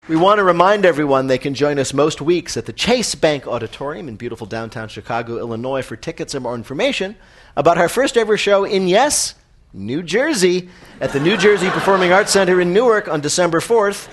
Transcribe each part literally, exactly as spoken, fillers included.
We want to remind everyone they can join us most weeks at the Chase Bank Auditorium in beautiful downtown Chicago, Illinois, for tickets and more information about our first ever show in, yes, New Jersey, at the New Jersey Performing Arts Center in Newark on December fourth.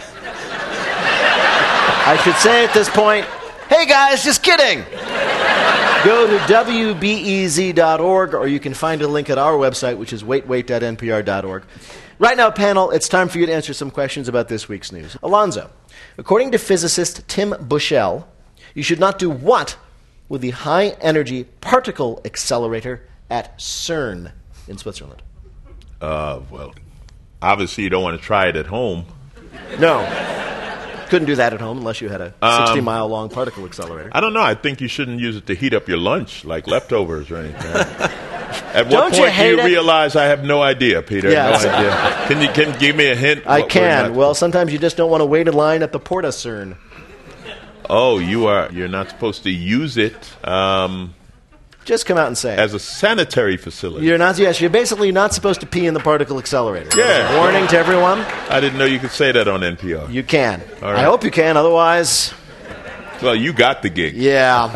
I should say at this point, hey guys, just kidding. Go to W B E Z dot org, or you can find a link at our website, which is wait wait dot N P R dot org. Right now, panel, it's time for you to answer some questions about this week's news. Alonzo, according to physicist Tim Bushell, you should not do what with the high-energy particle accelerator at CERN in Switzerland? Uh, well, obviously you don't want to try it at home. No. Couldn't do that at home unless you had a sixty-mile-long um, particle accelerator. I don't know. I think you shouldn't use it to heat up your lunch, like leftovers or anything. At Don't what you point do you it? realize I have no idea, Peter? Yeah, no idea. Can you can you give me a hint? I what can. Well, sometimes you just don't want to wait in line at the Porta CERN. Oh, you are. You're not supposed to use it. Um, just come out and say it. As a sanitary facility. You're not. Yes, you're basically not supposed to pee in the particle accelerator. Yeah. Warning to everyone. I didn't know you could say that on N P R. You can. All right. I hope you can. Otherwise. Well, you got the gig. Yeah.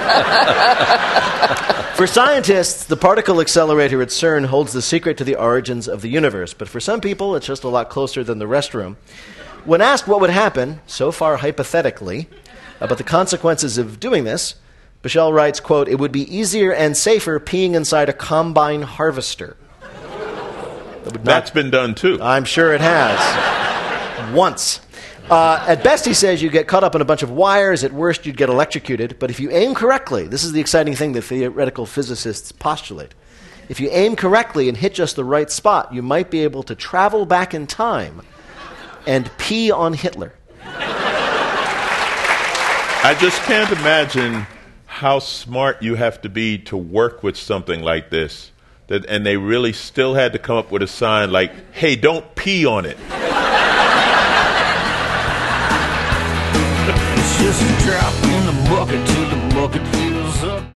For scientists, the particle accelerator at CERN holds the secret to the origins of the universe. But for some people, it's just a lot closer than the restroom. When asked what would happen, so far hypothetically, about the consequences of doing this, Bushell writes, quote, "It would be easier and safer peeing inside a combine harvester." That would not, That's been done, too. I'm sure it has. Once. Uh, at best, he says, you get caught up in a bunch of wires. At worst, you'd get electrocuted. But if you aim correctly, this is the exciting thing that theoretical physicists postulate. If you aim correctly and hit just the right spot, you might be able to travel back in time and pee on Hitler. I just can't imagine how smart you have to be to work with something like this. That, and they really still had to come up with a sign like, hey, don't pee on it. It's just a drop in the bucket till the bucket fills up.